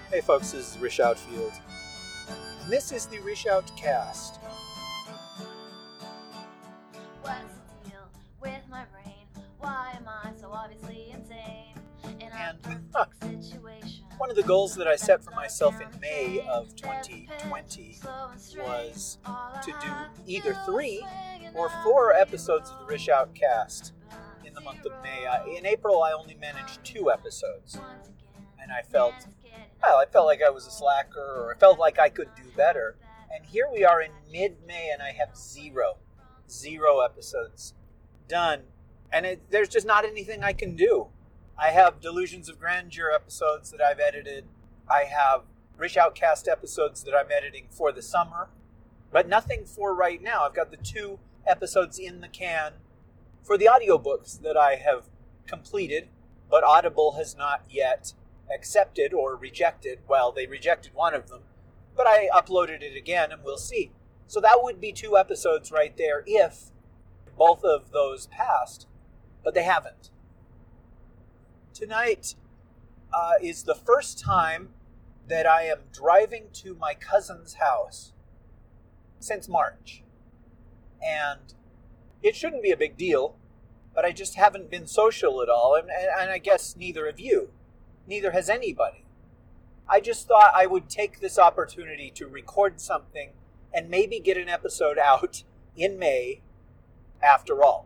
Hey folks, this is Rish Outfield, and this is the Rish Out Cast. What's the deal with my brain? Why am I so obviously insane? In a perfect situation. One of the goals that I set for myself in May of 2020 was to do either 3 or 4 episodes of the Rish Out Cast in the month of May. In April, I only managed 2 episodes, and I felt like I was a slacker, or I felt like I could do better. And here we are in mid-May, and I have zero episodes done. And there's just not anything I can do. I have Delusions of Grandeur episodes that I've edited. I have Rish Outcast episodes that I'm editing for the summer. But nothing for right now. I've got the 2 episodes in the can for the audiobooks that I have completed, but Audible has not yet accepted or rejected. Well, they rejected one of them, but I uploaded it again and we'll see. So that would be 2 episodes right there if both of those passed, but they haven't. Tonight is the first time that I am driving to my cousin's house since March. And it shouldn't be a big deal, but I just haven't been social at all, and I guess neither of you. Neither has anybody. I just thought I would take this opportunity to record something and maybe get an episode out in May after all.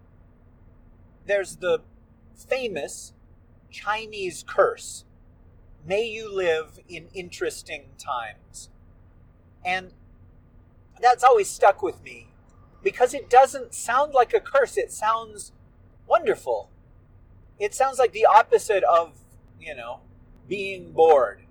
There's the famous Chinese curse, "May you live in interesting times." And that's always stuck with me because it doesn't sound like a curse. It sounds wonderful. It sounds like the opposite of being bored.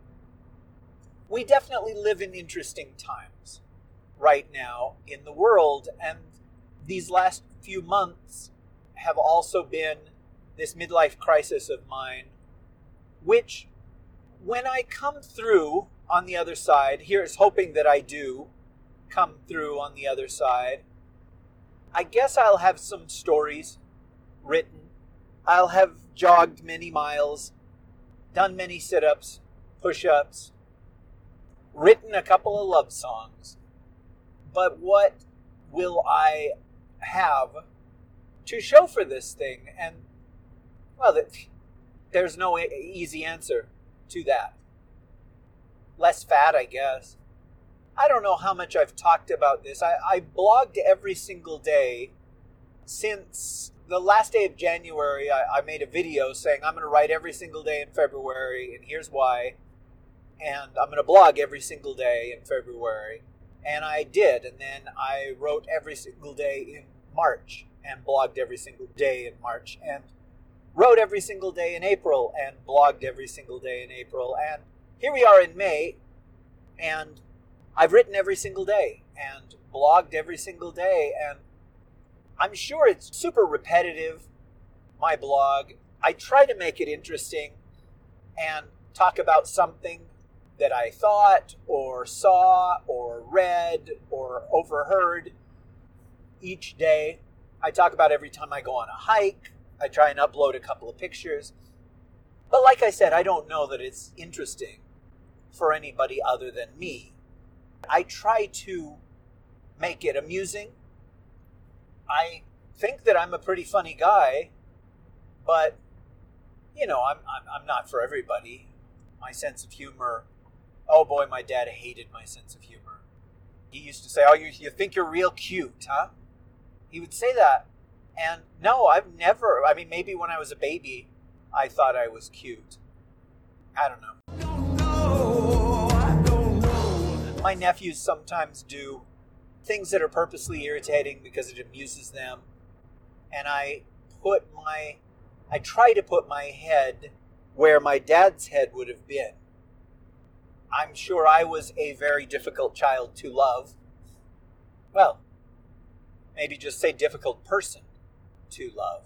We definitely live in interesting times right now in the world, and these last few months have also been this midlife crisis of mine, which when I come through on the other side, here's hoping that I do come through on the other side, I guess I'll have some stories written. I'll have jogged many miles, done many sit-ups, push-ups, written a couple of love songs. But what will I have to show for this thing? And, well, there's no easy answer to that. Less fat, I guess. I don't know how much I've talked about this. I blogged every single day since the last day of January. I made a video saying I'm going to write every single day in February, and here's why. And I'm going to blog every single day in February. And I did. And then I wrote every single day in March and blogged every single day in March. And wrote every single day in April and blogged every single day in April. And here we are in May, and I've written every single day and blogged every single day. And I'm sure it's super repetitive, my blog. I try to make it interesting and talk about something that I thought or saw or read or overheard each day. I talk about every time I go on a hike. I try and upload a couple of pictures. But like I said, I don't know that it's interesting for anybody other than me. I try to make it amusing. I think that I'm a pretty funny guy, but I'm not for everybody. My sense of humor. Oh boy, my dad hated my sense of humor. He used to say, "Oh, you think you're real cute, huh?" He would say that. And no, I've never. I mean, maybe when I was a baby, I thought I was cute. I don't know. My nephews sometimes do things that are purposely irritating because it amuses them. And I try to put my head where my dad's head would have been. I'm sure I was a very difficult child to love. Well, maybe just say difficult person to love.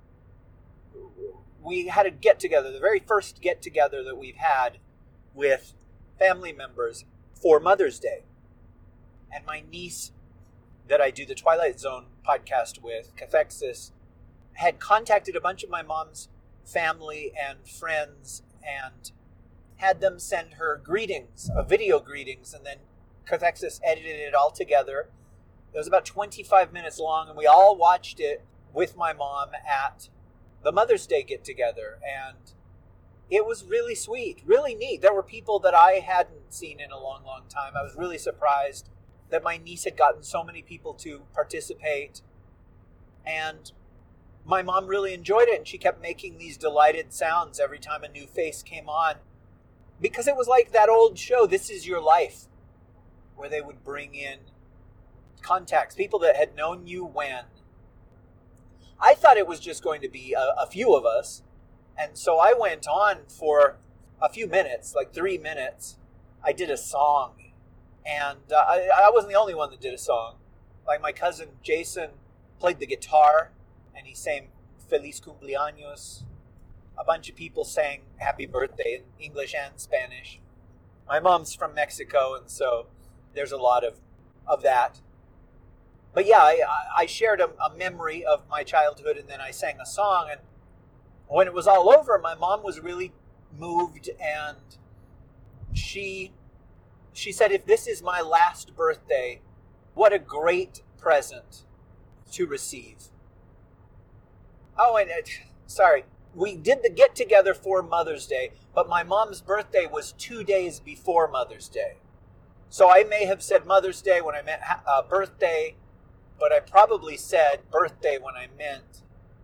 We had a get-together, the very first get-together that we've had with family members for Mother's Day. And my niece that I do the Twilight Zone podcast with, Cathexis, had contacted a bunch of my mom's family and friends and had them send her greetings, video greetings, and then Cathexis edited it all together. It was about 25 minutes long, and we all watched it with my mom at the Mother's Day get-together, and it was really sweet, really neat. There were people that I hadn't seen in a long, long time. I was really surprised that my niece had gotten so many people to participate, and my mom really enjoyed it, and she kept making these delighted sounds every time a new face came on, because it was like that old show, This Is Your Life, where they would bring in contacts, people that had known you when. I thought it was just going to be a few of us, and so I went on for a few minutes, like 3 minutes. I did a song, and I wasn't the only one that did a song. Like my cousin Jason played the guitar, and he sang Feliz Cumpleaños. A bunch of people sang Happy Birthday in English and Spanish. My mom's from Mexico, and so there's a lot of that. But yeah, I shared a memory of my childhood, and then I sang a song. And when it was all over, my mom was really moved, and she said, if this is my last birthday, what a great present to receive. Oh, and sorry, we did the get-together for Mother's Day, but my mom's birthday was 2 days before Mother's Day. So I may have said Mother's Day when I meant birthday, but I probably said birthday when I meant.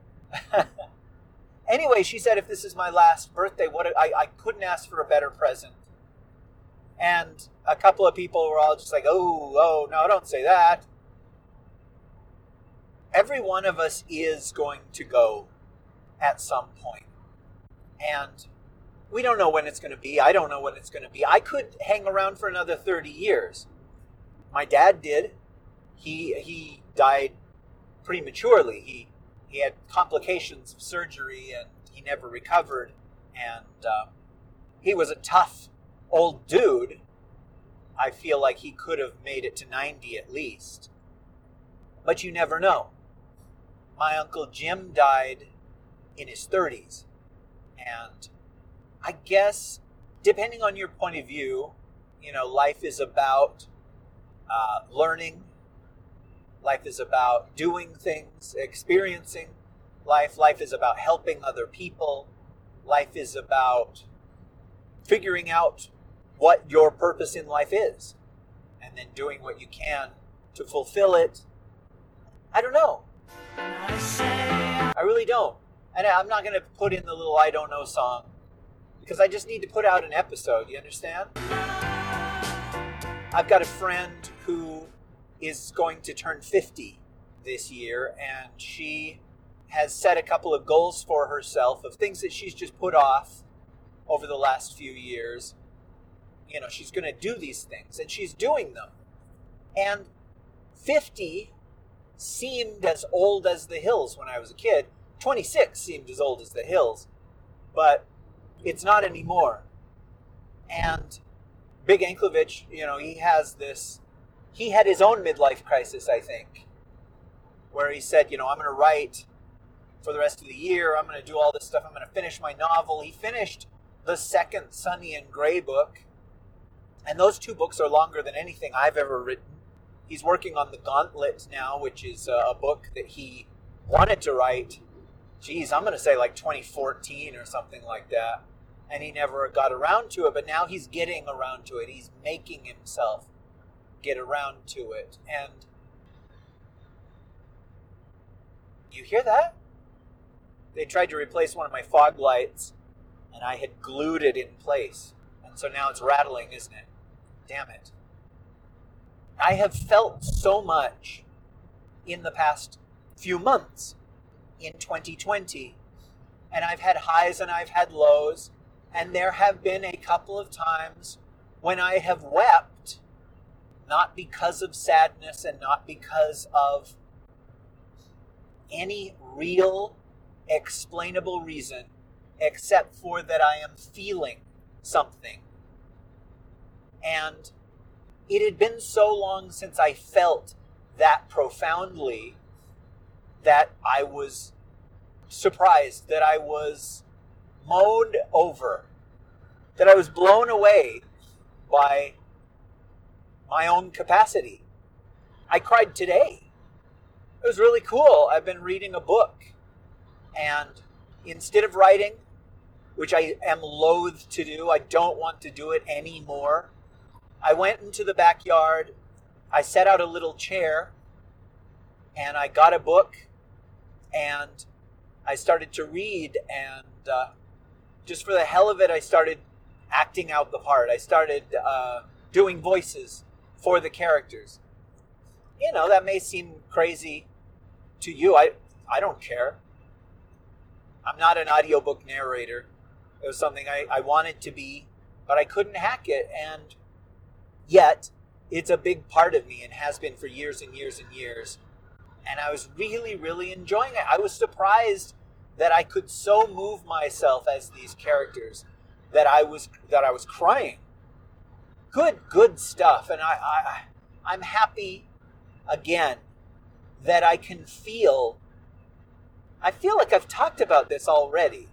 Anyway, she said, if this is my last birthday, I couldn't ask for a better present. And a couple of people were all just like, oh, no, don't say that. Every one of us is going to go at some point. And we don't know when it's going to be. I don't know when it's going to be. I could hang around for another 30 years. My dad did. He died prematurely. He had complications of surgery, and he never recovered. And he was a tough old dude. I feel like he could have made it to 90 at least. But you never know. My Uncle Jim died in his 30s. And I guess, depending on your point of view, life is about learning. Life is about doing things, experiencing life. Life is about helping other people. Life is about figuring out what your purpose in life is, and then doing what you can to fulfill it. I don't know. I really don't. And I'm not going to put in the little I don't know song, because I just need to put out an episode, you understand? I've got a friend who is going to turn 50 this year, and she has set a couple of goals for herself of things that she's just put off over the last few years. She's going to do these things, and she's doing them. And 50 seemed as old as the hills when I was a kid. 26 seemed as old as the hills, but it's not anymore. And Big Anklevich, he had his own midlife crisis, I think, where he said, I'm going to write for the rest of the year. I'm going to do all this stuff. I'm going to finish my novel. He finished the second Sonny and Gray book, and those 2 books are longer than anything I've ever written. He's working on The Gauntlet now, which is a book that he wanted to write, I'm going to say like 2014 or something like that, and he never got around to it, but now he's getting around to it. He's making himself get around to it. And you hear that? They tried to replace one of my fog lights, and I had glued it in place, and so now it's rattling, isn't it? Damn it. I have felt so much in the past few months in 2020, and I've had highs and I've had lows, and there have been a couple of times when I have wept, not because of sadness and not because of any real explainable reason, except for that I am feeling something. And it had been so long since I felt that profoundly that I was surprised, that I was moaned over, that I was blown away by my own capacity. I cried today. It was really cool. I've been reading a book, and instead of writing, which I am loath to do, I don't want to do it anymore, I went into the backyard, I set out a little chair, and I got a book, and I started to read, and just for the hell of it, I started acting out the part. I started doing voices for the characters. You know, that may seem crazy to you. I don't care. I'm not an audiobook narrator. It was something I wanted to be, but I couldn't hack it, and yet it's a big part of me and has been for years and years and years. And I was really, really enjoying it. I was surprised that I could so move myself as these characters that I was crying. Good stuff. And I'm happy again that I can feel. I feel like I've talked about this already.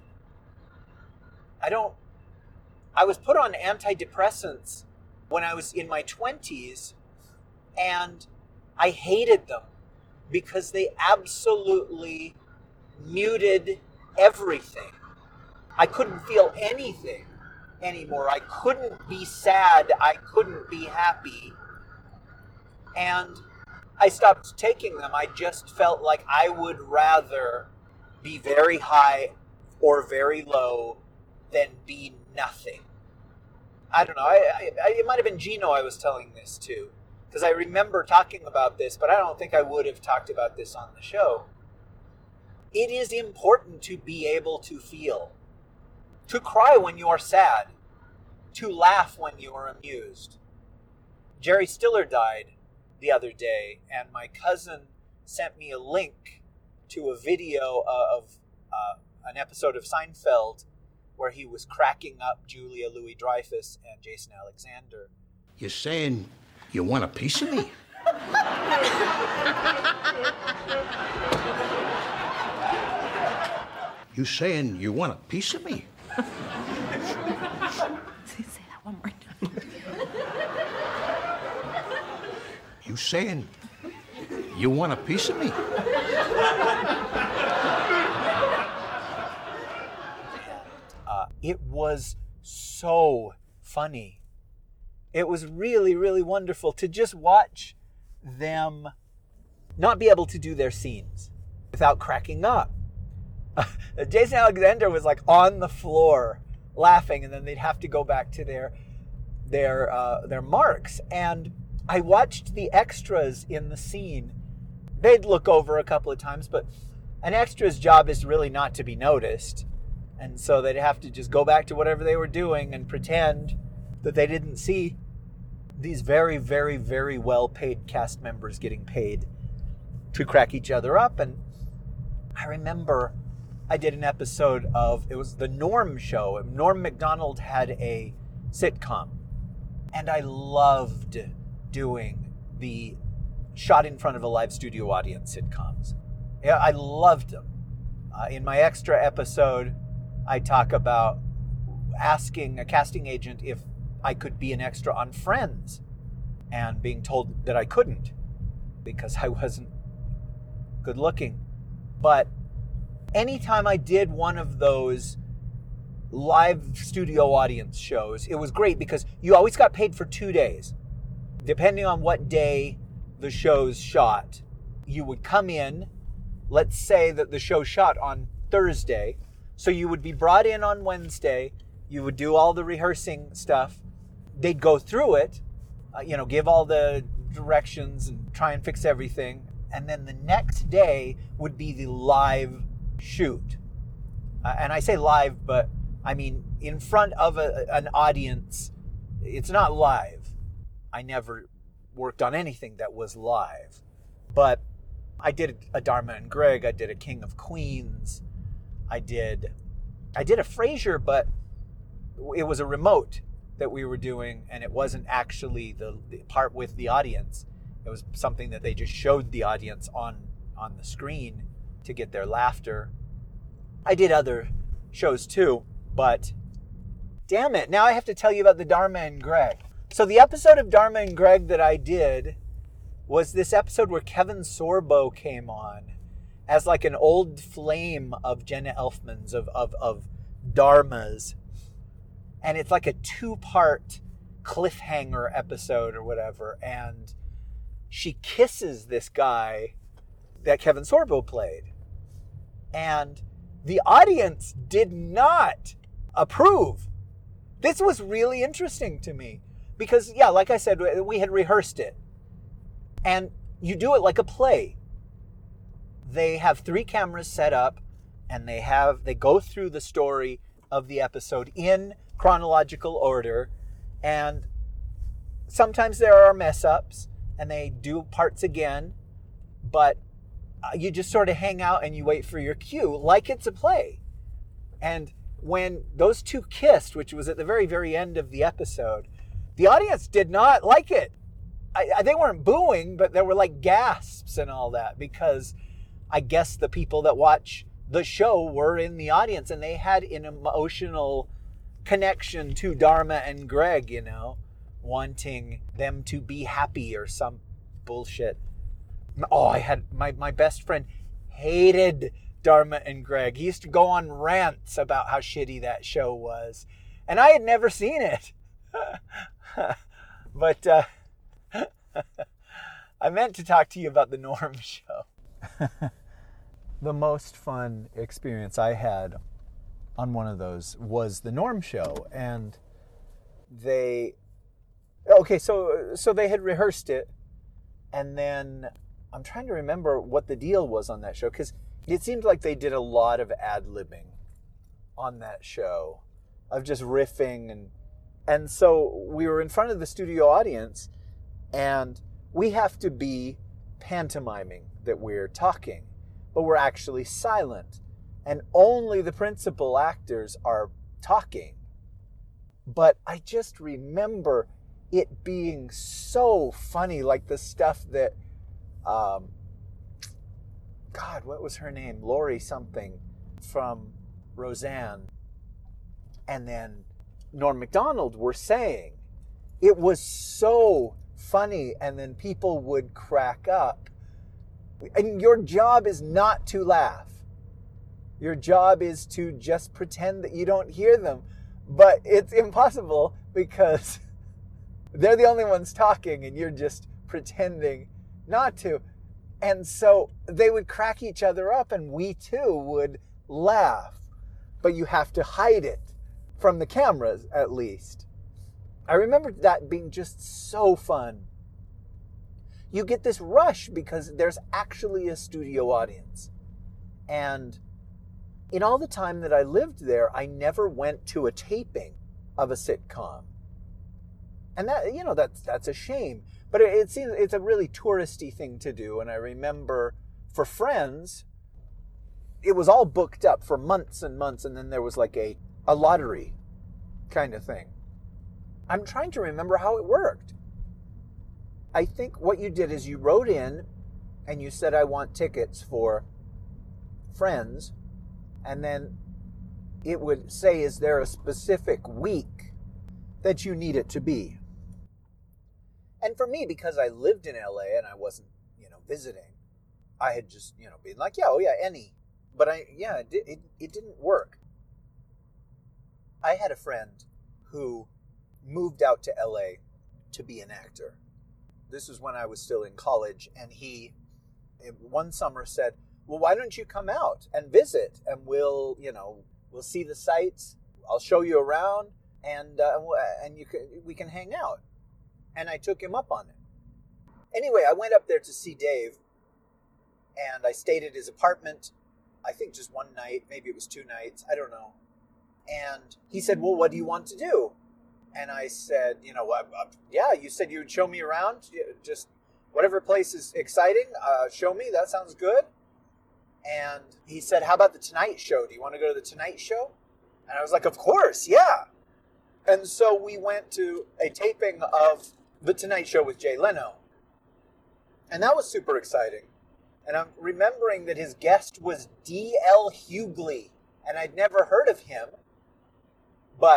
I was put on antidepressants when I was in my 20s, and I hated them because they absolutely muted everything. I couldn't feel anything anymore. I couldn't be sad. I couldn't be happy. And I stopped taking them. I just felt like I would rather be very high or very low than be nothing. I don't know. It might have been Gino I was telling this to, because I remember talking about this, but I don't think I would have talked about this on the show. It is important to be able to feel, to cry when you are sad, to laugh when you are amused. Jerry Stiller died the other day, and my cousin sent me a link to a video of an episode of Seinfeld where he was cracking up Julia Louis-Dreyfus and Jason Alexander. You're saying you want a piece of me? You saying you want a piece of me? Say that one more time. You saying you want a piece of me? It was so funny. It was really, really wonderful to just watch them not be able to do their scenes without cracking up. Jason Alexander was like on the floor laughing, and then they'd have to go back to their marks. And I watched the extras in the scene. They'd look over a couple of times, but an extra's job is really not to be noticed. And so they'd have to just go back to whatever they were doing and pretend that they didn't see these very, very, very well-paid cast members getting paid to crack each other up. And I remember I did an episode it was the Norm Show. Norm Macdonald had a sitcom, and I loved doing the shot in front of a live studio audience sitcoms. Yeah, I loved them. In my extra episode, I talk about asking a casting agent if I could be an extra on Friends, and being told that I couldn't because I wasn't good looking. But anytime I did one of those live studio audience shows, it was great because you always got paid for 2 days. Depending on what day the show's shot, you would come in. Let's say that the show shot on Thursday. So you would be brought in on Wednesday. You would do all the rehearsing stuff. They'd go through it, give all the directions and try and fix everything. And then the next day would be the live shoot. And I say live, but I mean in front of an audience. It's not live. I never worked on anything that was live. But I did a Dharma and Greg. I did a King of Queens. I did a Frasier, but it was a remote that we were doing, and it wasn't actually the part with the audience. It was something that they just showed the audience on the screen to get their laughter. I did other shows too, but Damn it. Now I have to tell you about the Dharma and Greg. So the episode of Dharma and Greg that I did was this episode where Kevin Sorbo came on as like an old flame of Jenna Elfman's, of Dharmas. And it's like a 2-part cliffhanger episode or whatever. And she kisses this guy that Kevin Sorbo played. And the audience did not approve. This was really interesting to me. Because, yeah, like I said, we had rehearsed it. And you do it like a play. They have 3 cameras set up, and they go through the story of the episode in chronological order. And sometimes there are mess ups, and they do parts again. But you just sort of hang out and you wait for your cue, like it's a play. And when those 2 kissed, which was at the very, very end of the episode, the audience did not like it. They weren't booing, but there were like gasps and all that, because I guess the people that watch the show were in the audience and they had an emotional connection to Dharma and Greg, you know, wanting them to be happy or some bullshit. Oh, I had my best friend hated Dharma and Greg. He used to go on rants about how shitty that show was. And I had never seen it. But I meant to talk to you about the Norm Show. The most fun experience I had on one of those was the Norm Show. And so they had rehearsed it. And then I'm trying to remember what the deal was on that show, because it seemed like they did a lot of ad-libbing on that show, of just riffing. And so we were in front of the studio audience, and we have to be pantomiming that we're talking, but we're actually silent. And only the principal actors are talking. But I just remember it being so funny, like the stuff that, God, what was her name? Lori something from Roseanne. And then Norm Macdonald were saying. It was so funny, and then people would crack up. And your job is not to laugh. Your job is to just pretend that you don't hear them. But it's impossible, because they're the only ones talking and you're just pretending not to. And so they would crack each other up, and we too would laugh. But you have to hide it from the cameras, at least. I remember that being just so fun. You get this rush because there's actually a studio audience. And in all the time that I lived there, I never went to a taping of a sitcom. And that, you know, that's a shame. But it seems it's a really touristy thing to do. And I remember for Friends, it was all booked up for months and months. And then there was like a lottery kind of thing. I'm trying to remember how it worked. I think what you did is you wrote in and you said, I want tickets for Friends. And then it would say, is there a specific week that you need it to be? And for me, because I lived in LA and I wasn't, visiting, I had just, been like, any. But it didn't work. I had a friend who moved out to LA to be an actor. This was when I was still in college, and he, one summer, said, well, why don't you come out and visit, and we'll see the sights, I'll show you around, and we can hang out. And I took him up on it. Anyway, I went up there to see Dave, and I stayed at his apartment, I think just one night, maybe it was 2 nights, I don't know. And he said, well, what do you want to do? And I said, you said you would show me around, just whatever place is exciting, show me, that sounds good. And he said, how about the Tonight Show? Do you want to go to the Tonight Show? And I was like, of course, yeah. And so we went to a taping of The Tonight Show with Jay Leno. And that was super exciting. And I'm remembering that his guest was D.L. Hughley. And I'd never heard of him. But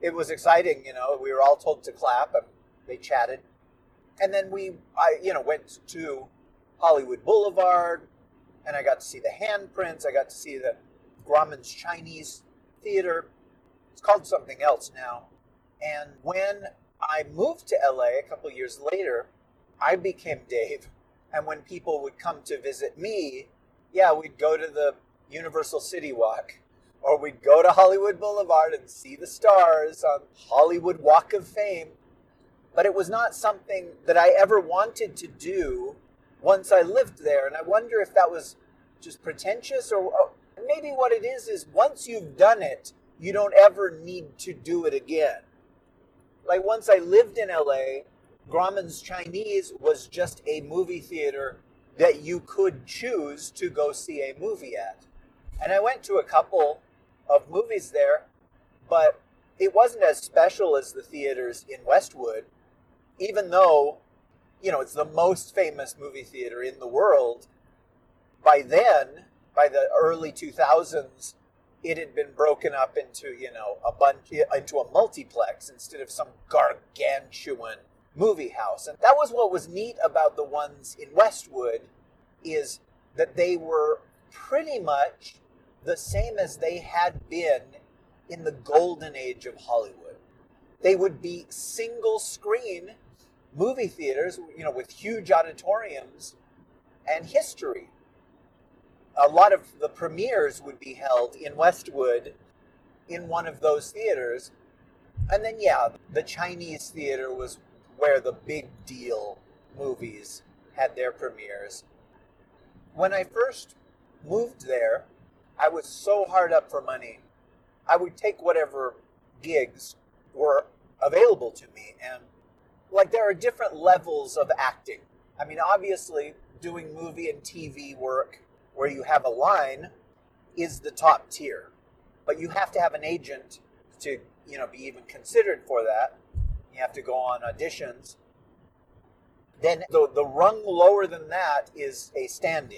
it was exciting, we were all told to clap and they chatted. And then I went to Hollywood Boulevard and I got to see the handprints. I got to see the Grauman's Chinese Theater. It's called something else now. And when I moved to LA a couple years later, I became Dave. And when people would come to visit me, we'd go to the Universal City Walk, or we'd go to Hollywood Boulevard and see the stars on Hollywood Walk of Fame. But it was not something that I ever wanted to do once I lived there. And I wonder if that was just pretentious, or maybe what it is once you've done it, you don't ever need to do it again. Like once I lived in LA, Grauman's Chinese was just a movie theater that you could choose to go see a movie at. And I went to a couple of movies there, but it wasn't as special as the theaters in Westwood, even though, it's the most famous movie theater in the world. By then, by the early 2000s, it had been broken up into, into a multiplex instead of some gargantuan movie house. And that was what was neat about the ones in Westwood, is that they were pretty much the same as they had been in the golden age of Hollywood. They would be single screen movie theaters, with huge auditoriums and history. A lot of the premieres would be held in Westwood in one of those theaters. And then, the Chinese theater was where the big deal movies had their premieres. When I first moved there, I was so hard up for money. I would take whatever gigs were available to me. And there are different levels of acting. I mean, obviously, doing movie and TV work where you have a line is the top tier. But you have to have an agent to, be even considered for that. You have to go on auditions. Then the rung lower than that is a stand-in.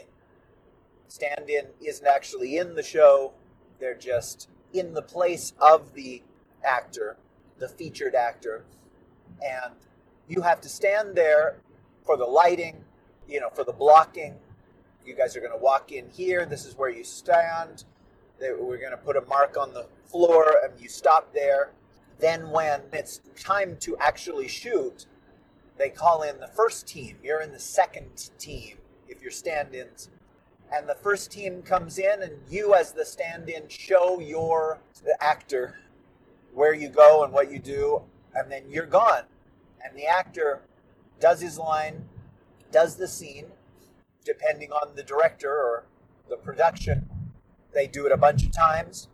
Stand-in isn't actually in the show. They're just in the place of the actor, the featured actor. And you have to stand there for the lighting, for the blocking. You guys are going to walk in here. This is where you stand. We're going to put a mark on the floor and you stop there. Then when it's time to actually shoot, they call in the first team. You're in the second team if you're stand-ins. And the first team comes in and you as the stand-in show the actor where you go and what you do, and then you're gone. And the actor does his line, does the scene, depending on the director or the production. They do it a bunch of times,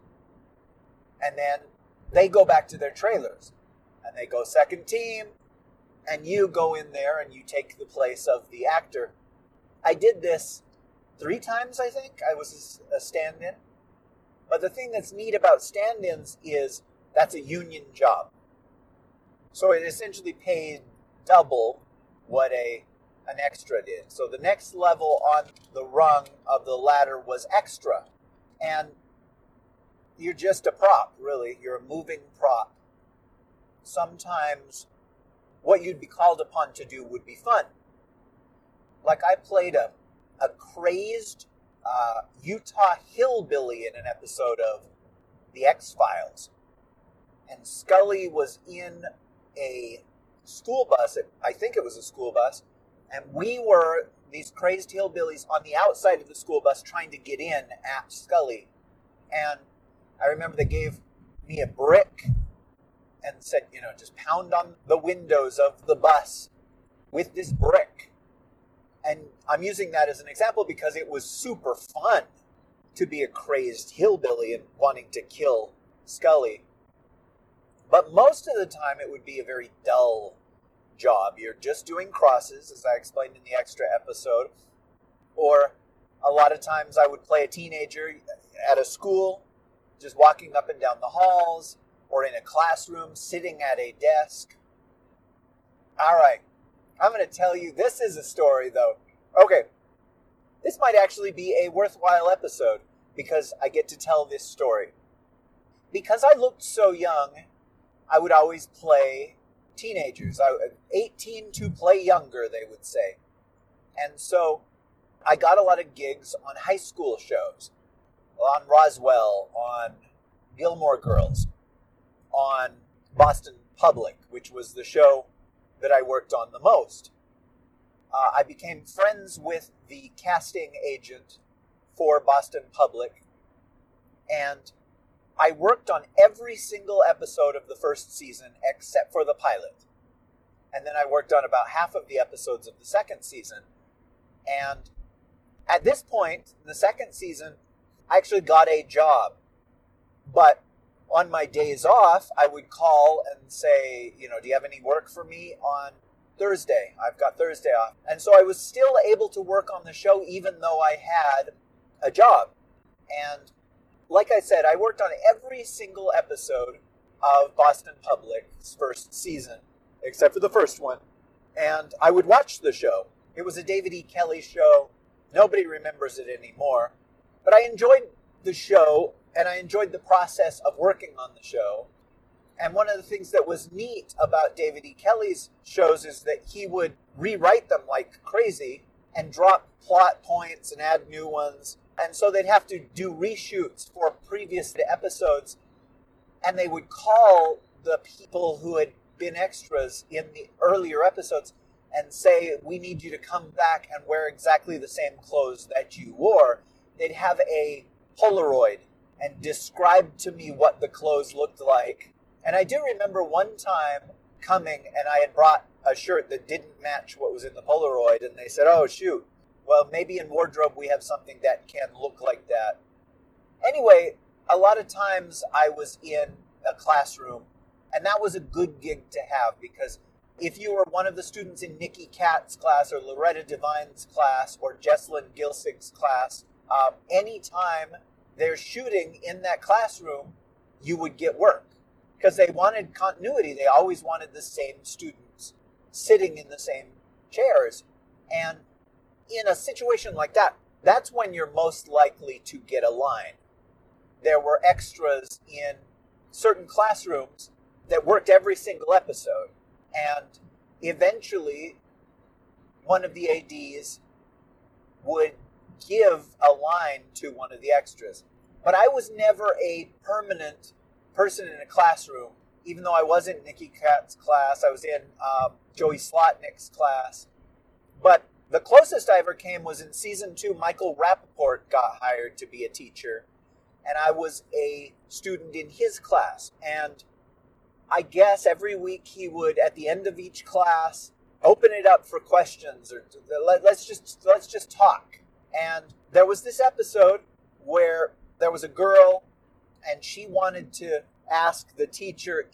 and then they go back to their trailers. And they go second team, and you go in there and you take the place of the actor. I did this 3 times, I think. I was a stand-in. But the thing that's neat about stand-ins is that's a union job. So it essentially paid double what an extra did. So the next level on the rung of the ladder was extra. And you're just a prop, really. You're a moving prop. Sometimes what you'd be called upon to do would be fun. Like I played a crazed Utah hillbilly in an episode of The X-Files. And Scully was in a school bus, I think it was a school bus, and we were these crazed hillbillies on the outside of the school bus trying to get in at Scully. And I remember they gave me a brick and said, just pound on the windows of the bus with this brick. And I'm using that as an example because it was super fun to be a crazed hillbilly and wanting to kill Scully. But most of the time it would be a very dull job. You're just doing crosses, as I explained in the extra episode. Or a lot of times I would play a teenager at a school, just walking up and down the halls, or in a classroom, sitting at a desk. All right, I'm going to tell you, this is a story, though. Okay, this might actually be a worthwhile episode, because I get to tell this story. Because I looked so young, I would always play teenagers. 18 to play younger, they would say. And so I got a lot of gigs on high school shows, on Roswell, on Gilmore Girls, on Boston Public, which was the show that I worked on the most. I became friends with the casting agent for Boston Public, and I worked on every single episode of the first season except for the pilot. And then I worked on about half of the episodes of the second season. And at this point, in the second season, I actually got a job. But on my days off, I would call and say, do you have any work for me on Thursday? I've got Thursday off. And so I was still able to work on the show even though I had a job. And like I said, I worked on every single episode of Boston Public's first season, except for the first one. And I would watch the show. It was a David E. Kelley show. Nobody remembers it anymore. But I enjoyed the show, and I enjoyed the process of working on the show. And one of the things that was neat about David E. Kelley's shows is that he would rewrite them like crazy and drop plot points and add new ones. And so they'd have to do reshoots for previous episodes. And they would call the people who had been extras in the earlier episodes and say, we need you to come back and wear exactly the same clothes that you wore. They'd have a Polaroid and describe to me what the clothes looked like. And I do remember one time coming and I had brought a shirt that didn't match what was in the Polaroid. And they said, oh, shoot. Well, maybe in wardrobe we have something that can look like that. Anyway, a lot of times I was in a classroom, and that was a good gig to have, because if you were one of the students in Nikki Katz's class or Loretta Devine's class or Jesslyn Gilsig's class, anytime they're shooting in that classroom, you would get work. Because they wanted continuity. They always wanted the same students sitting in the same chairs. And in a situation like that, that's when you're most likely to get a line. There were extras in certain classrooms that worked every single episode. And eventually, one of the ADs would give a line to one of the extras. But I was never a permanent person in a classroom, even though I was in Nikki Katz's class. I was in Joey Slotnick's class. But the closest I ever came was in season 2. Michael Rappaport got hired to be a teacher, and I was a student in his class. And I guess every week he would, at the end of each class, open it up for questions, or let's just talk. And there was this episode where there was a girl, and she wanted to ask the teacher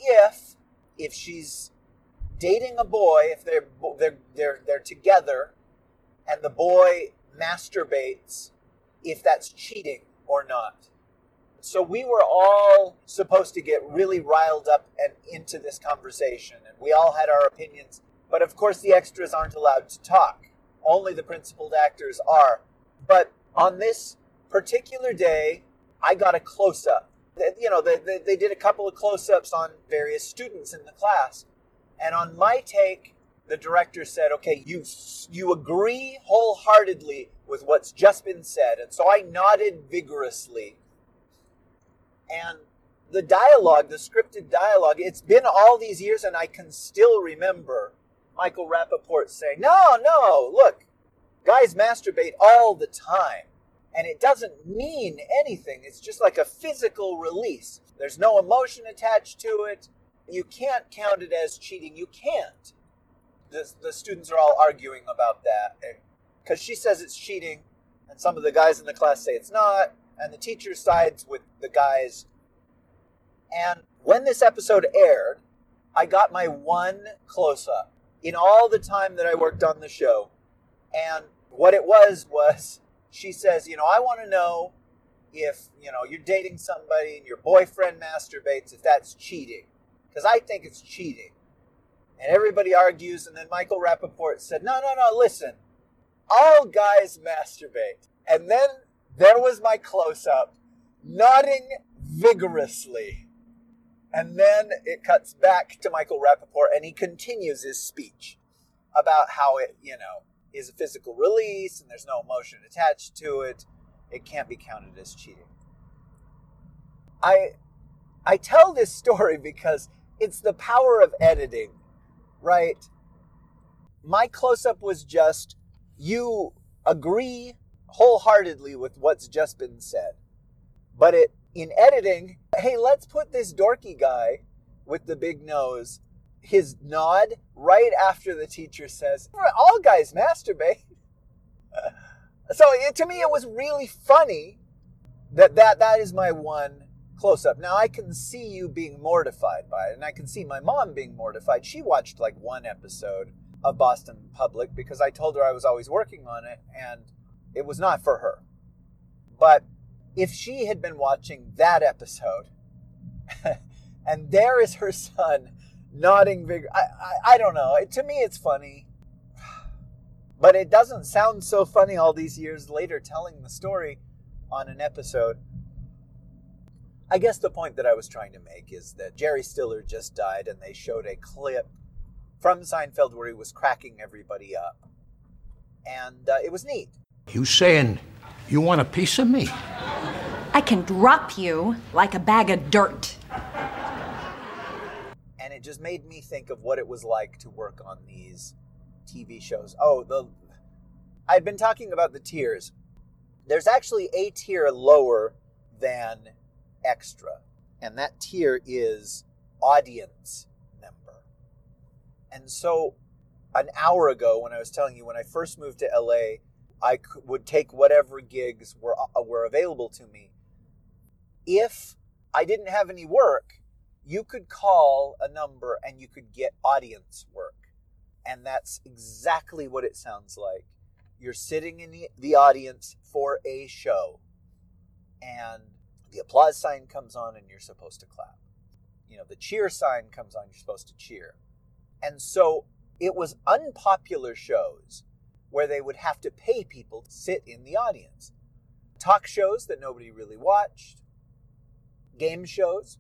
if she's dating a boy, if they're together, and the boy masturbates, if that's cheating or not. So we were all supposed to get really riled up and into this conversation, and we all had our opinions. But of course the extras aren't allowed to talk. Only the principal actors are. But on this particular day, I got a close-up. They did a couple of close-ups on various students in the class. And on my take, the director said, okay, you agree wholeheartedly with what's just been said. And so I nodded vigorously. And the dialogue, the scripted dialogue, it's been all these years and I can still remember Michael Rappaport saying, no, look, guys masturbate all the time. And it doesn't mean anything. It's just like a physical release. There's no emotion attached to it. You can't count it as cheating. You can't. The students are all arguing about that. Because she says it's cheating, and some of the guys in the class say it's not, and the teacher sides with the guys. And when this episode aired, I got my one close-up in all the time that I worked on the show. And what it was she says, I want to know if, you're dating somebody and your boyfriend masturbates, if that's cheating. Because I think it's cheating. And everybody argues, and then Michael Rappaport said, no, listen. All guys masturbate. And then there was my close-up, nodding vigorously. And then it cuts back to Michael Rappaport, and he continues his speech about how it, is a physical release and there's no emotion attached to it. It can't be counted as cheating. I tell this story because it's the power of editing, right? My close-up was just, you agree wholeheartedly with what's just been said. But in editing, hey, let's put this dorky guy with the big nose, his nod right after the teacher says, all guys masturbate. So to me, it was really funny that is my one close-up. Now, I can see you being mortified by it, and I can see my mom being mortified. She watched like one episode of Boston Public because I told her I was always working on it, and it was not for her. But if she had been watching that episode, and there is her son nodding vigor, I don't know. To me, it's funny. But it doesn't sound so funny all these years later telling the story on an episode. I guess the point that I was trying to make is that Jerry Stiller just died, and they showed a clip from Seinfeld where he was cracking everybody up. And it was neat. You saying you want a piece of me? I can drop you like a bag of dirt. And it just made me think of what it was like to work on these TV shows. I'd been talking about the tiers. There's actually a tier lower than extra, and that tier is audience member. And so an hour ago, when I was telling you, when I first moved to LA, I would take whatever gigs were available to me. If I didn't have any work, you could call a number and you could get audience work. And that's exactly what it sounds like. You're sitting in the audience for a show, and the applause sign comes on and you're supposed to clap. The cheer sign comes on, you're supposed to cheer. And so it was unpopular shows where they would have to pay people to sit in the audience. Talk shows that nobody really watched. Game shows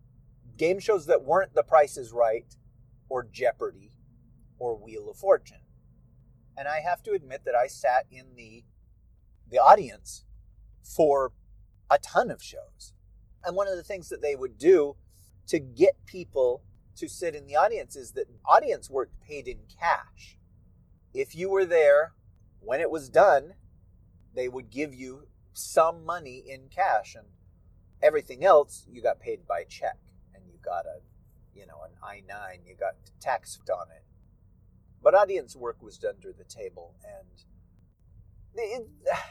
that weren't The Price is Right or Jeopardy or Wheel of Fortune. And I have to admit that I sat in the audience for a ton of shows. And one of the things that they would do to get people to sit in the audience is that audience work paid in cash. If you were there when it was done, they would give you some money in cash, and everything else you got paid by check, and you got an I-9, you got taxed on it. But audience work was done under the table, and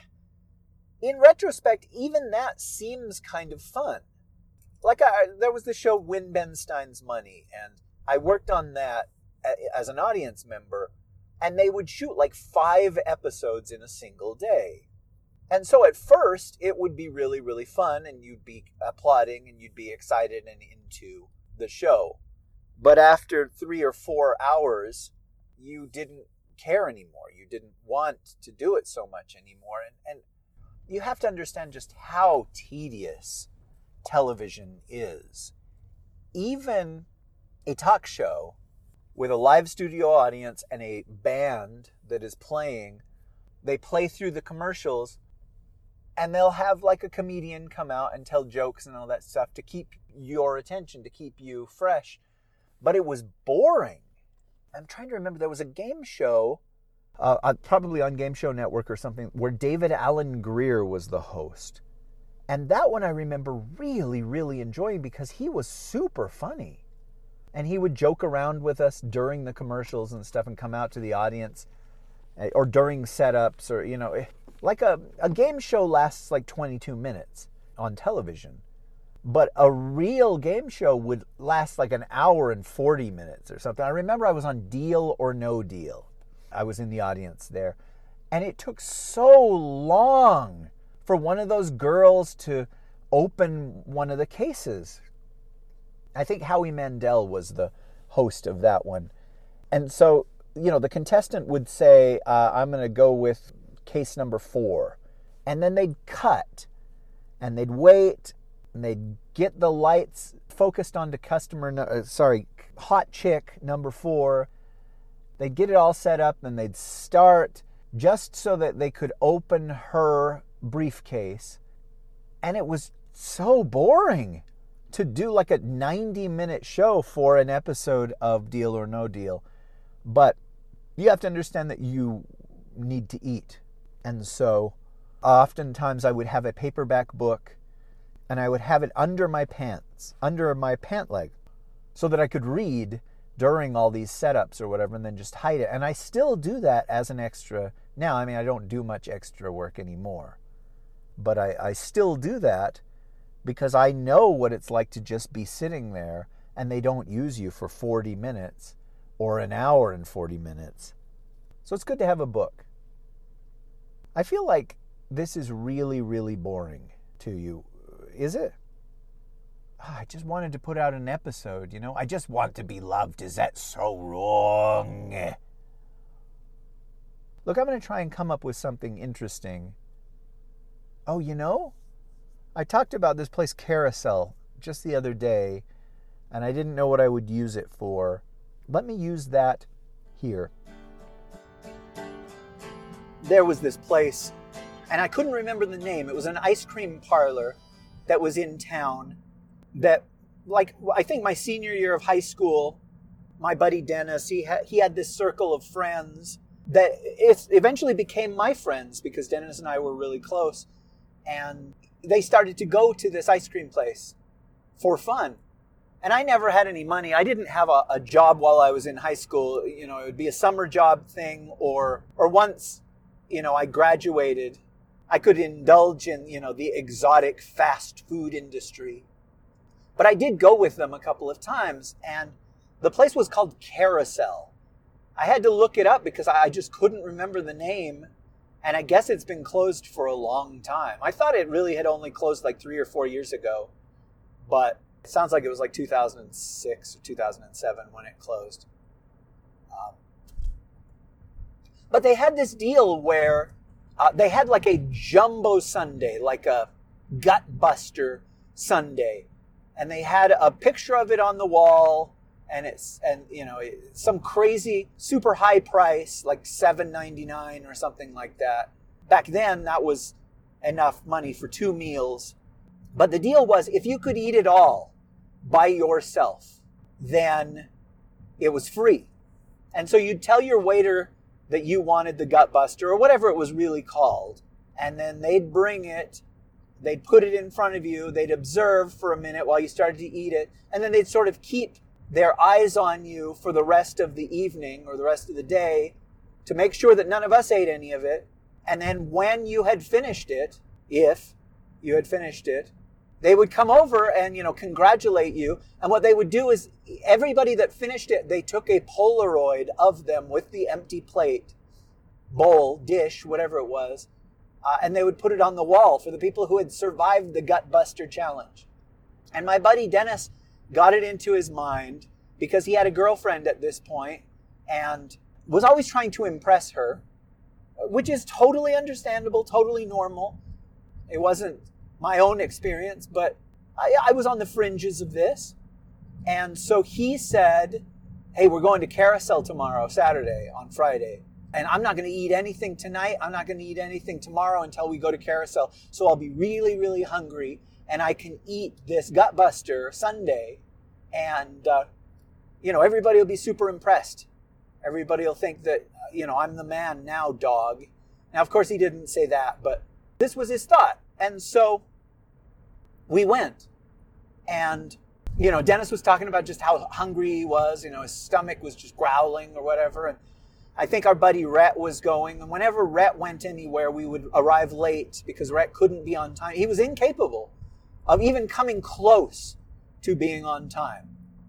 in retrospect, even that seems kind of fun. There was the show Win Ben Stein's Money, and I worked on that as an audience member, and they would shoot like 5 episodes in a single day. And so at first, it would be really, really fun, and you'd be applauding, and you'd be excited and into the show. But after 3 or 4 hours, you didn't care anymore. You didn't want to do it so much anymore. And you have to understand just how tedious television is. Even a talk show with a live studio audience and a band that is playing, they play through the commercials, and they'll have like a comedian come out and tell jokes and all that stuff to keep your attention, to keep you fresh. But it was boring. I'm trying to remember, there was a game show, probably on Game Show Network or something, where David Alan Grier was the host. And that one I remember really, really enjoying because he was super funny. And he would joke around with us during the commercials and stuff and come out to the audience, or during setups, or, like a game show lasts like 22 minutes on television. But a real game show would last like an hour and 40 minutes or something. I remember I was on Deal or No Deal. I was in the audience there. And it took so long for one of those girls to open one of the cases. I think Howie Mandel was the host of that one. And so, the contestant would say, I'm going to go with case number 4. And then they'd cut. And they'd wait. and they'd get the lights focused onto hot chick number 4. They'd get it all set up, and they'd start just so that they could open her briefcase. And it was so boring to do like a 90-minute show for an episode of Deal or No Deal. But you have to understand that you need to eat. And so oftentimes I would have a paperback book, and I would have it under my pants, under my pant leg, so that I could read during all these setups or whatever, and then just hide it. And I still do that as an extra now. I mean, I don't do much extra work anymore, but I still do that because I know what it's like to just be sitting there and they don't use you for 40 minutes or an hour and 40 minutes. So it's good to have a book. I feel like this is really, really boring to you. Is it? I just wanted to put out an episode, I just want to be loved. Is that so wrong? Look, I'm going to try and come up with something interesting. Oh, I talked about this place Carousel just the other day, and I didn't know what I would use it for. Let me use that here. There was this place, and I couldn't remember the name. It was an ice cream parlor that was in town that, like, I think my senior year of high school, my buddy Dennis, he had this circle of friends that it eventually became my friends because Dennis and I were really close. And they started to go to this ice cream place for fun. And I never had any money. I didn't have a job while I was in high school. It would be a summer job thing, or once, I graduated, I could indulge in, the exotic fast food industry. But I did go with them a couple of times, and the place was called Carousel. I had to look it up because I just couldn't remember the name, and I guess it's been closed for a long time. I thought it really had only closed like 3 or 4 years ago, but it sounds like it was like 2006 or 2007 when it closed. But they had this deal where they had like a jumbo sundae, like a Gutbuster sundae. And they had a picture of it on the wall, and some crazy super high price, like $7.99 or something like that. Back then, that was enough money for 2 meals. But the deal was, if you could eat it all by yourself, then it was free. And so you'd tell your waiter that you wanted the Gutbuster or whatever it was really called, and then they'd bring it. They'd put it in front of you. They'd observe for a minute while you started to eat it. And then they'd sort of keep their eyes on you for the rest of the evening or the rest of the day to make sure that none of us ate any of it. And then when you had finished it, if you had finished it, they would come over and, congratulate you. And what they would do is everybody that finished it, they took a Polaroid of them with the empty plate, bowl, dish, whatever it was. And they would put it on the wall for the people who had survived the Gutbuster challenge. And my buddy Dennis got it into his mind because he had a girlfriend at this point and was always trying to impress her, which is totally understandable, totally normal. It wasn't my own experience, but I was on the fringes of this. And so he said, hey, we're going to Carousel tomorrow, Saturday, on Friday. And I'm not going to eat anything tonight. I'm not going to eat anything tomorrow until we go to Carousel. So I'll be really, really hungry, and I can eat this Gutbuster sundae. And, everybody will be super impressed. Everybody will think that, I'm the man now, dog. Now, of course, he didn't say that, but this was his thought. And so we went. And, Dennis was talking about just how hungry he was. His stomach was just growling or whatever. And I think our buddy Rhett was going, and whenever Rhett went anywhere, we would arrive late because Rhett couldn't be on time. He was incapable of even coming close to being on time.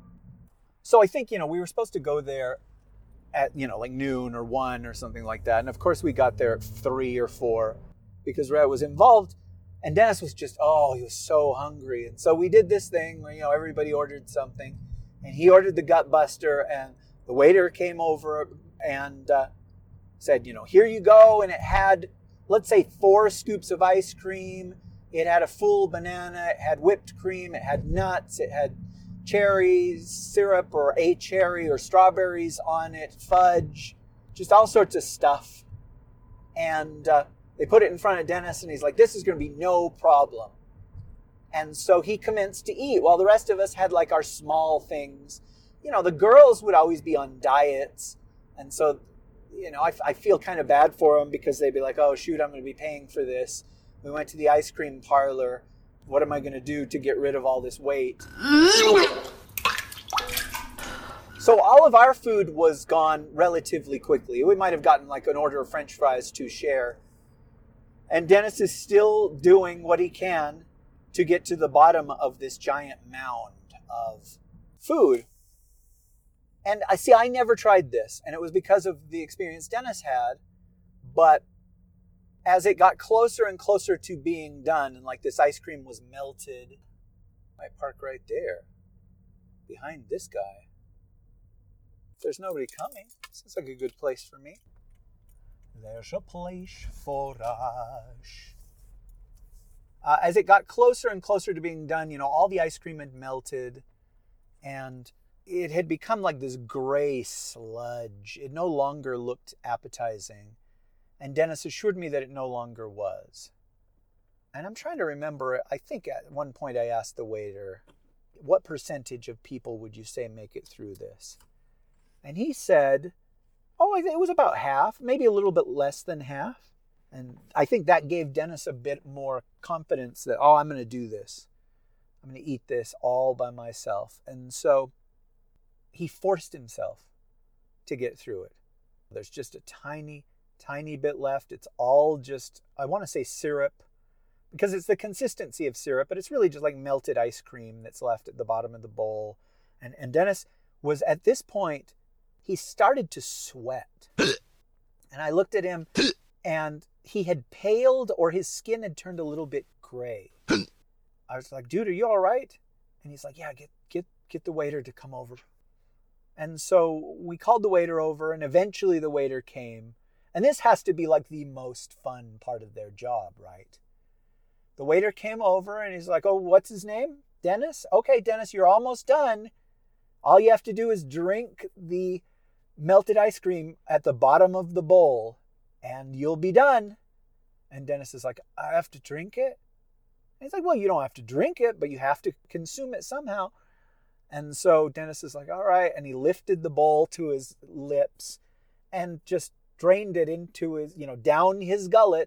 So I think, we were supposed to go there at, like noon or 1 or something like that. And of course we got there at 3 or 4 because Rhett was involved. And Dennis was just, he was so hungry. And so we did this thing where, everybody ordered something. And he ordered the Gutbuster, and the waiter came over and said, here you go. And it had, let's say, 4 scoops of ice cream. It had a full banana, it had whipped cream, it had nuts, it had cherries, syrup or a cherry or strawberries on it, fudge, just all sorts of stuff. And they put it in front of Dennis, and he's like, this is going to be no problem. And so he commenced to eat while the rest of us had like our small things. You know, the girls would always be on diets. And so, you know, I feel kind of bad for them because they'd be like, oh, shoot, I'm going to be paying for this. We went to the ice cream parlor. What am I going to do to get rid of all this weight? So all of our food was gone relatively quickly. We might have gotten like an order of French fries to share. And Dennis is still doing what he can to get to the bottom of this giant mound of food. And I never tried this, and it was because of the experience Dennis had. But as it got closer and closer to being done, and like this ice cream was melted, I park right there, behind this guy. If there's nobody coming, this is like a good place for me. There's a place for us. As it got closer and closer to being done, you know, all the ice cream had melted, and it had become like this gray sludge. It no longer looked appetizing. And Dennis assured me that it no longer was. And I'm trying to remember, I think at one point I asked the waiter, what percentage of people would you say make it through this? And he said, oh, it was about half, maybe a little bit less than half. And I think that gave Dennis a bit more confidence that, oh, I'm going to do this. I'm going to eat this all by myself. And so he forced himself to get through it. There's just a tiny bit left. It's all just, I want to say syrup, because it's the consistency of syrup, but it's really just like melted ice cream that's left at the bottom of the bowl. And Dennis was, at this point, he started to sweat. And I looked at him, and he had paled, or his skin had turned a little bit gray. I was like, dude, are you all right? And he's like, yeah, get the waiter to come over. And so we called the waiter over, and eventually the waiter came. And this has to be like the most fun part of their job, right? The waiter came over, and he's like, oh, what's his name? Dennis? Okay, Dennis, you're almost done. All you have to do is drink the melted ice cream at the bottom of the bowl, and you'll be done. And Dennis is like, I have to drink it? And he's like, well, you don't have to drink it, but you have to consume it somehow. And so Dennis is like, all right. And he lifted the bowl to his lips and just drained it into his, down his gullet.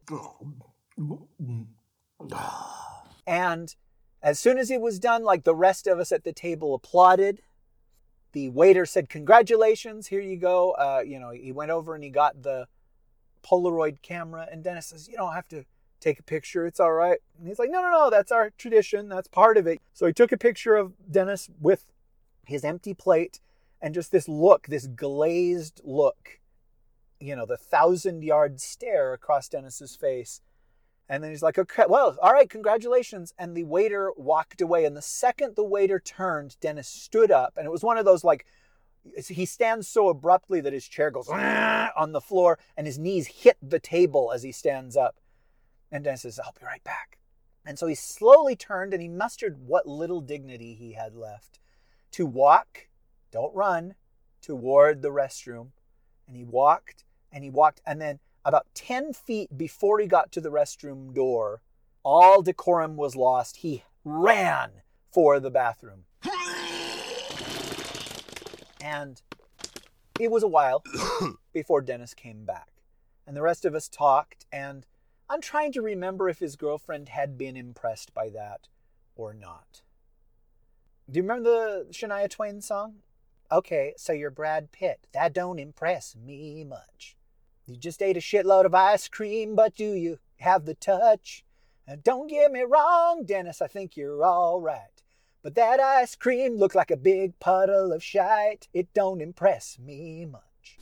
And as soon as it was done, like the rest of us at the table applauded. The waiter said, congratulations, here you go. He went over and he got the Polaroid camera, and Dennis says, you don't have to take a picture, it's all right. And he's like, no, that's our tradition, that's part of it. So he took a picture of Dennis with his empty plate and just this look, this glazed look, the 1,000-yard stare across Dennis's face. And then he's like, okay, well, all right, congratulations. And the waiter walked away. And the second the waiter turned, Dennis stood up. And it was one of those, like, he stands so abruptly that his chair goes on the floor and his knees hit the table as he stands up. And Dennis says, I'll be right back. And so he slowly turned, and he mustered what little dignity he had left to walk, don't run, toward the restroom. And he walked, and then about 10 feet before he got to the restroom door, all decorum was lost. He ran for the bathroom. And it was a while before Dennis came back. And the rest of us talked, and I'm trying to remember if his girlfriend had been impressed by that or not. Do you remember the Shania Twain song? Okay, so you're Brad Pitt. That don't impress me much. You just ate a shitload of ice cream, but do you have the touch? And don't get me wrong, Dennis, I think you're all right. But that ice cream looked like a big puddle of shite. It don't impress me much.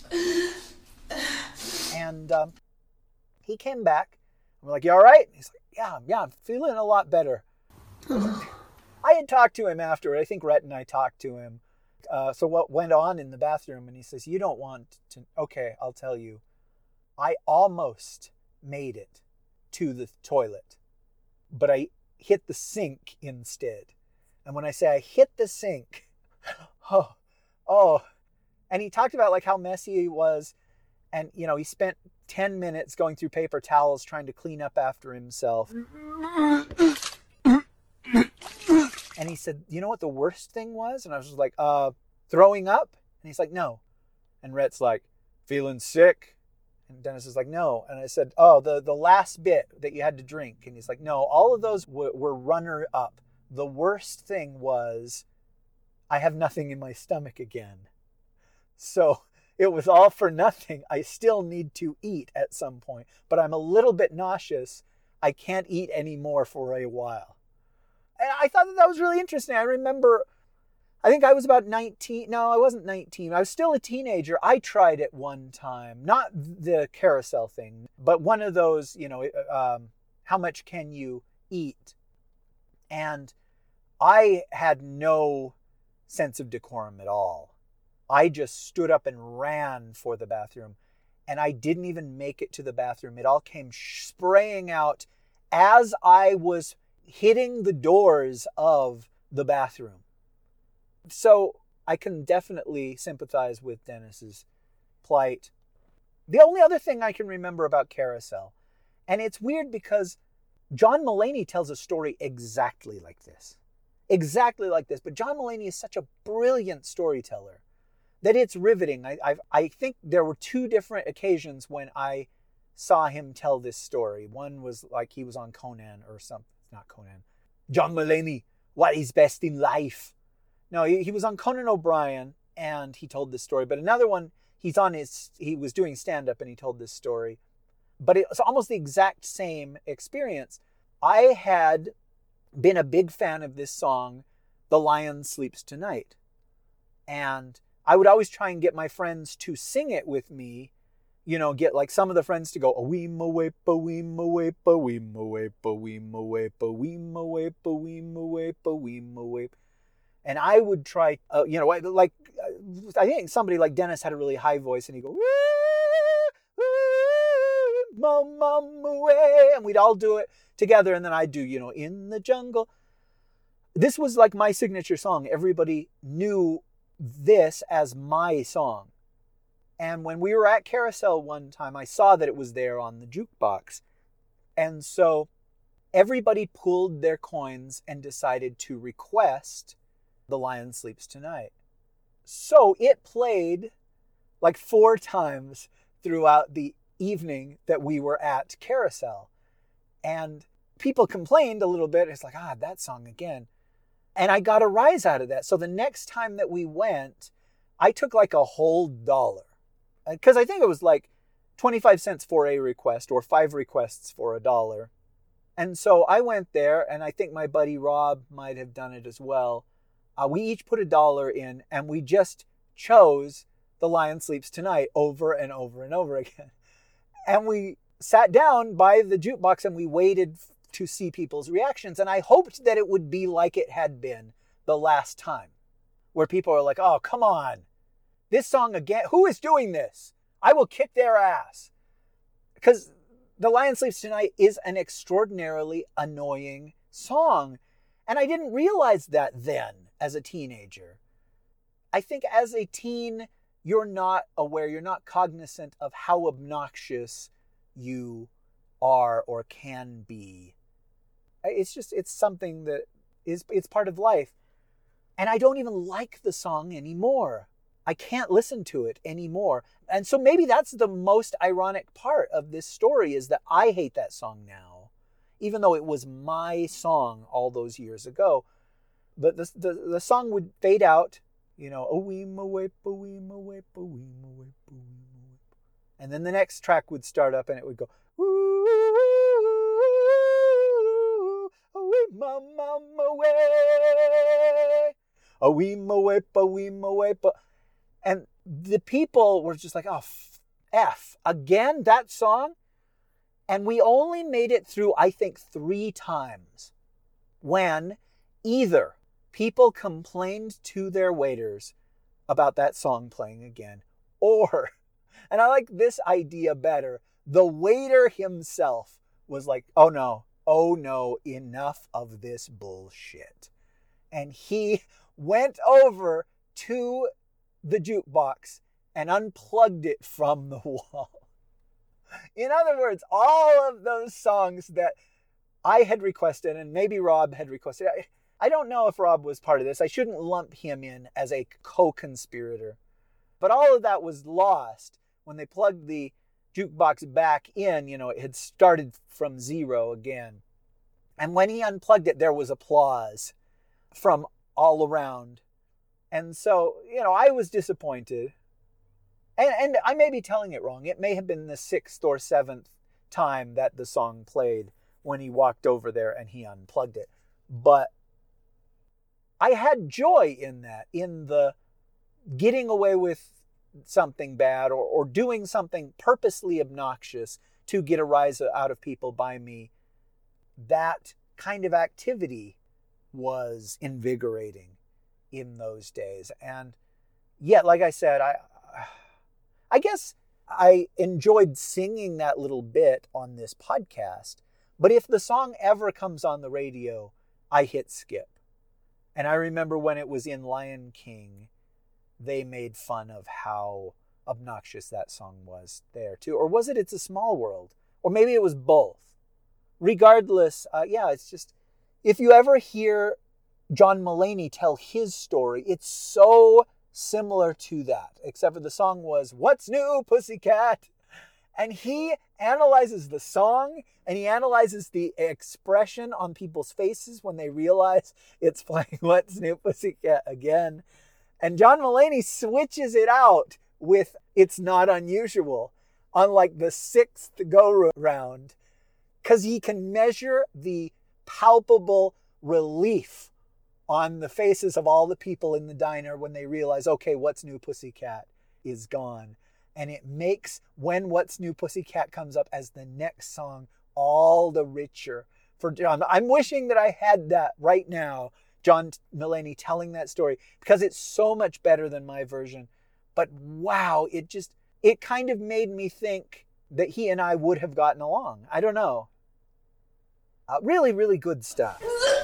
And he came back. And we're like, you all right? He's like, yeah, I'm feeling a lot better. I had talked to him after. I think Rhett and I talked to him. So what went on in the bathroom, and he says, you don't want to... Okay, I'll tell you. I almost made it to the toilet, but I hit the sink instead. And when I say I hit the sink, oh. And he talked about like how messy he was. And, you know, he spent 10 minutes going through paper towels trying to clean up after himself. And he said, you know what the worst thing was? And I was just like, throwing up? And he's like, no. And Rhett's like, feeling sick? And Dennis is like, no. And I said, oh, the last bit that you had to drink. And he's like, no, all of those were runner up. The worst thing was I have nothing in my stomach again. So it was all for nothing. I still need to eat at some point, but I'm a little bit nauseous. I can't eat anymore for a while. And I thought that was really interesting. I remember, I think I was about 19. No, I wasn't 19. I was still a teenager. I tried it one time, not the carousel thing, but one of those, you know, how much can you eat? And I had no sense of decorum at all. I just stood up and ran for the bathroom, and I didn't even make it to the bathroom. It all came spraying out as I was hitting the doors of the bathroom. So I can definitely sympathize with Dennis's plight. The only other thing I can remember about Carousel, and it's weird because John Mulaney tells a story exactly like this. Exactly like this. But John Mulaney is such a brilliant storyteller that it's riveting. I think there were two different occasions when I saw him tell this story. One was like he was on Conan or something. Not Conan. John Mulaney, what is best in life? No, he was on Conan O'Brien and he told this story. But another one, he was doing stand-up and he told this story. But it's almost the exact same experience. I had been a big fan of this song, The Lion Sleeps Tonight. And I would always try and get my friends to sing it with me, you know, get like some of the friends to go, a-weem, a-wape, a-weem, a-wape, a-weem, a-wape, a-weem, a-wape, a-weem, a-wape, a-weem, a-wape, a-weem, a-wape. And I would try, you know, like, I think somebody like Dennis had a really high voice and he'd go, and we'd all do it together. And then I'd do, you know, in the jungle. This was like my signature song. Everybody knew this as my song. And when we were at Carousel one time, I saw that it was there on the jukebox. And so everybody pooled their coins and decided to request The Lion Sleeps Tonight. So it played like 4 times throughout the evening that we were at Carousel. And people complained a little bit. It's like, that song again. And I got a rise out of that. So the next time that we went, I took like a whole $1. Because I think it was like 25 cents for a request or 5 requests for $1. And so I went there, and I think my buddy Rob might have done it as well. We each put $1 in, and we just chose The Lion Sleeps Tonight over and over and over again. And we sat down by the jukebox and we waited to see people's reactions. And I hoped that it would be like it had been the last time, where people are like, oh, come on. This song again. Who is doing this? I will kick their ass. Because The Lion Sleeps Tonight is an extraordinarily annoying song. And I didn't realize that then as a teenager. I think as a teen, you're not aware, you're not cognizant of how obnoxious you are or can be. It's something that it's part of life. And I don't even like the song anymore. I can't listen to it anymore. And so maybe that's the most ironic part of this story, is that I hate that song now, even though it was my song all those years ago. But the song would fade out, you know, a-weem, a-wape, a-weem, a-wape, a-weem, a-wape, a-weem, a-wape. And then the next track would start up and it would go, a-weem, a-weem, a-weem, a-wape, a-weem, a-wape. And the people were just like, oh, F. Again, that song? And we only made it through, I think, 3 times when either people complained to their waiters about that song playing again, or, and I like this idea better, the waiter himself was like, oh no, oh no, enough of this bullshit. And he went over to the jukebox and unplugged it from the wall. In other words, all of those songs that I had requested, and maybe Rob had requested, I don't know if Rob was part of this. I shouldn't lump him in as a co-conspirator. But all of that was lost when they plugged the jukebox back in. It had started from zero again. And when he unplugged it, there was applause from all around. And so, I was disappointed. And I may be telling it wrong. It may have been the 6th or 7th time that the song played when he walked over there and he unplugged it. But I had joy in that, in the getting away with something bad or doing something purposely obnoxious to get a rise out of people by me. That kind of activity was invigorating in those days. And yet, like I said, I guess I enjoyed singing that little bit on this podcast. But if the song ever comes on the radio, I hit skip. And I remember when it was in Lion King, they made fun of how obnoxious that song was there too. Or was it It's a Small World? Or maybe it was both. Regardless, it's just, if you ever hear John Mulaney tell his story, it's so similar to that, except for the song was What's New, Pussycat? And he analyzes the song and he analyzes the expression on people's faces when they realize it's playing What's New, Pussycat again. And John Mulaney switches it out with It's Not Unusual on like the 6th go-round, because he can measure the palpable relief on the faces of all the people in the diner when they realize, okay, What's New, Pussycat is gone. And it makes when What's New, Pussycat comes up as the next song all the richer for John. I'm wishing that I had that right now, John Mulaney telling that story, because it's so much better than my version. But wow, it kind of made me think that he and I would have gotten along. I don't know. Really, really good stuff.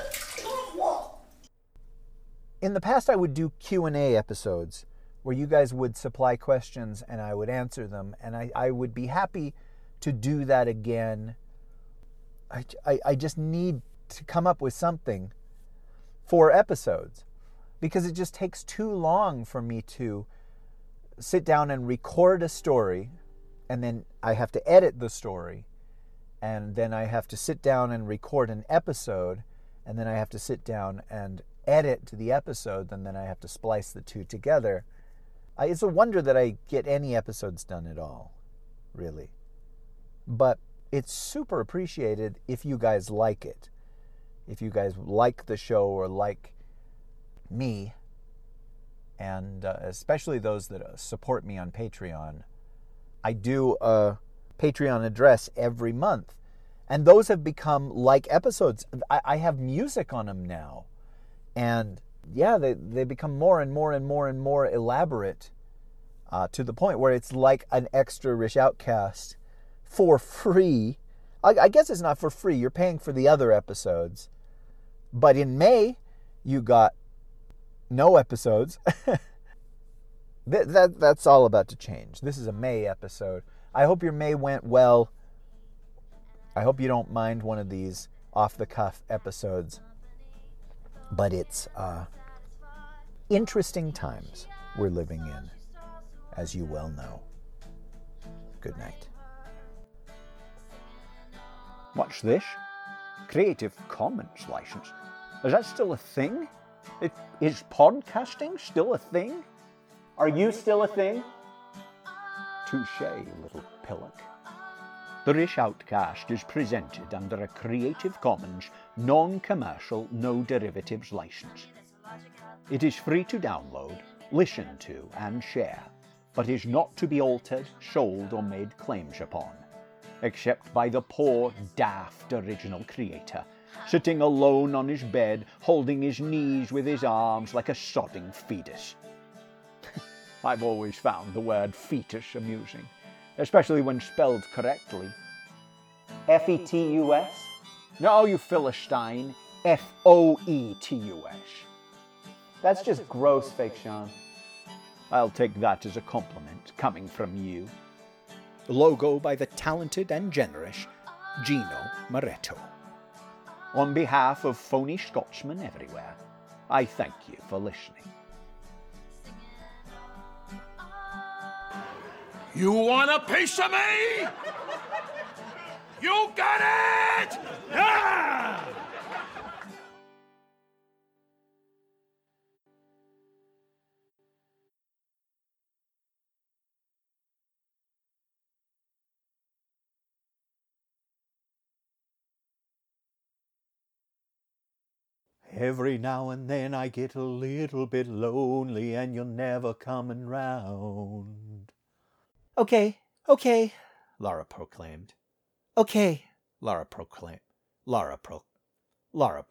In the past, I would do Q&A episodes where you guys would supply questions and I would answer them. And I would be happy to do that again. I just need to come up with something for episodes, because it just takes too long for me to sit down and record a story, and then I have to edit the story, and then I have to sit down and record an episode, and then I have to sit down and edit to the episode, and then I have to splice the two together. It's a wonder that I get any episodes done at all, really. But it's super appreciated if you guys like it. If you guys like the show or like me, and especially those that support me on Patreon. I do a Patreon address every month, and those have become like episodes. I have music on them now, and yeah, they become more and more and more and more elaborate, to the point where it's like an extra Rich Outcast for free. I guess it's not for free. You're paying for the other episodes. But in May, you got no episodes. That's all about to change. This is a May episode. I hope your May went well. I hope you don't mind one of these off-the-cuff episodes. But it's interesting times we're living in, as you well know. Good night. What's this? Creative Commons license. Is that still a thing? Is podcasting still a thing? Are you still a thing? Touché, little pillock. The Rich Outcast is presented under a Creative Commons non-commercial, no derivatives license. It is free to download, listen to and share, but is not to be altered, sold or made claims upon, except by the poor, daft original creator, sitting alone on his bed, holding his knees with his arms like a sodding fetus. I've always found the word fetus amusing, especially when spelled correctly. F-E-T-U-S? No, you Philistine. Foetus. That's just gross, Fake Sean. I'll take that as a compliment coming from you. Logo by the talented and generous Gino Moretto. On behalf of phony Scotsmen everywhere, I thank you for listening. You want a piece of me? You got it! Yeah! Every now and then I get a little bit lonely and you're never coming round. Okay, Laura proclaimed. Okay, Laura proclaimed. Laura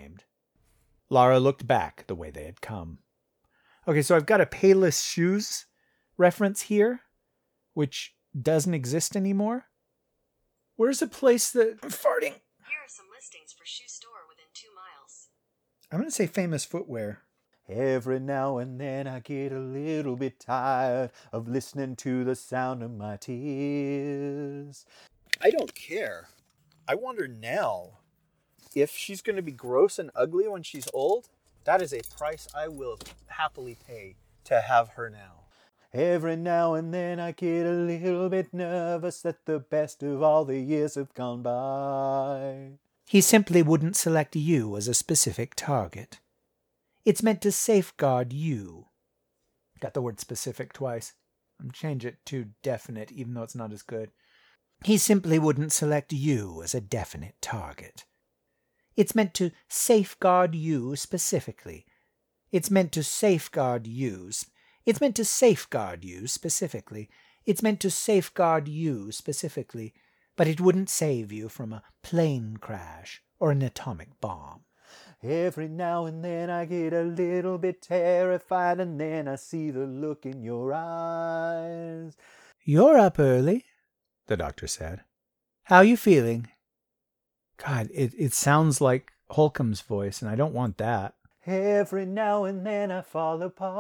looked back the way they had come. Okay, so I've got a Payless Shoes reference here, which doesn't exist anymore. Where's a place that... I'm farting. Here are some listings for shoe store within 2 miles. I'm going to say Famous Footwear. Every now and then I get a little bit tired of listening to the sound of my tears. I don't care. I wonder now if she's going to be gross and ugly when she's old. That is a price I will happily pay to have her now. Every now and then I get a little bit nervous that the best of all the years have gone by. He simply wouldn't select you as a specific target. It's meant to safeguard you. Got the word specific twice. I'm change it to definite, even though it's not as good. He simply wouldn't select you as a definite target. It's meant to safeguard you specifically. It's meant to safeguard you. It's meant to safeguard you specifically. It's meant to safeguard you specifically. But it wouldn't save you from a plane crash or an atomic bomb. Every now and then I get a little bit terrified, and then I see the look in your eyes. You're up early, the doctor said. How you feeling? God, it sounds like Holcomb's voice, and I don't want that. Every now and then I fall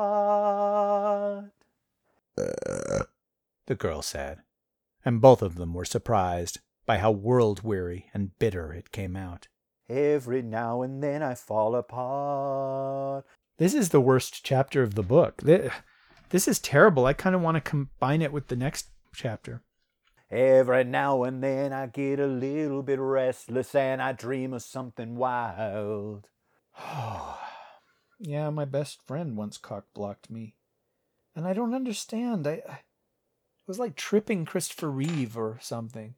apart, the girl said, and both of them were surprised by how world-weary and bitter it came out. Every now and then I fall apart. This is the worst chapter of the book. This is terrible. I kind of want to combine it with the next chapter. Every now and then I get a little bit restless and I dream of something wild. Yeah, my best friend once cock-blocked me. And I don't understand. It was like tripping Christopher Reeve or something.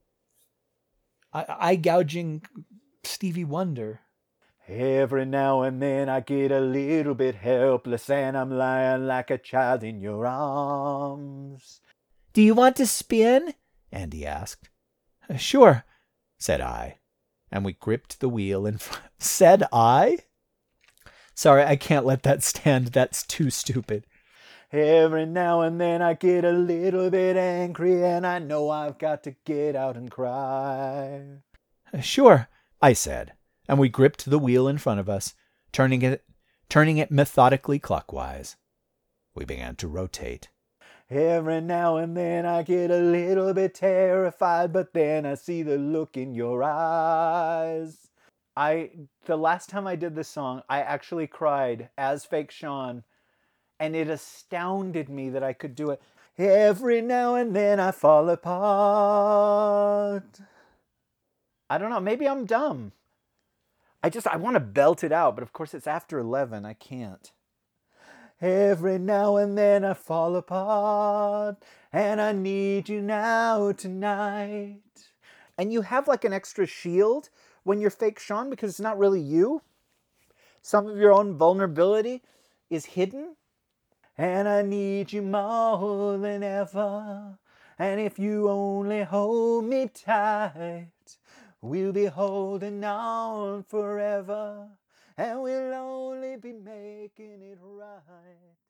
Eye gouging Stevie Wonder. Every now and then I get a little bit helpless and I'm lying like a child in your arms. Do you want to spin? Andy asked. Sure, said I, and we gripped the wheel in front. Said I? Sorry, I can't let that stand. That's too stupid. Every now and then I get a little bit angry and I know I've got to get out and cry. Sure, I said, and we gripped the wheel in front of us, turning it methodically clockwise. We began to rotate. Every now and then I get a little bit terrified, but then I see the look in your eyes. The last time I did this song, I actually cried as Fake Sean, and it astounded me that I could do it. Every now and then I fall apart. I don't know, maybe I'm dumb. I want to belt it out, but of course it's after 11, I can't. Every now and then I fall apart, and I need you now tonight. And you have like an extra shield when you're Fake Sean because it's not really you. Some of your own vulnerability is hidden. And I need you more than ever. And if you only hold me tight, we'll be holding on forever. And we'll only be making it right.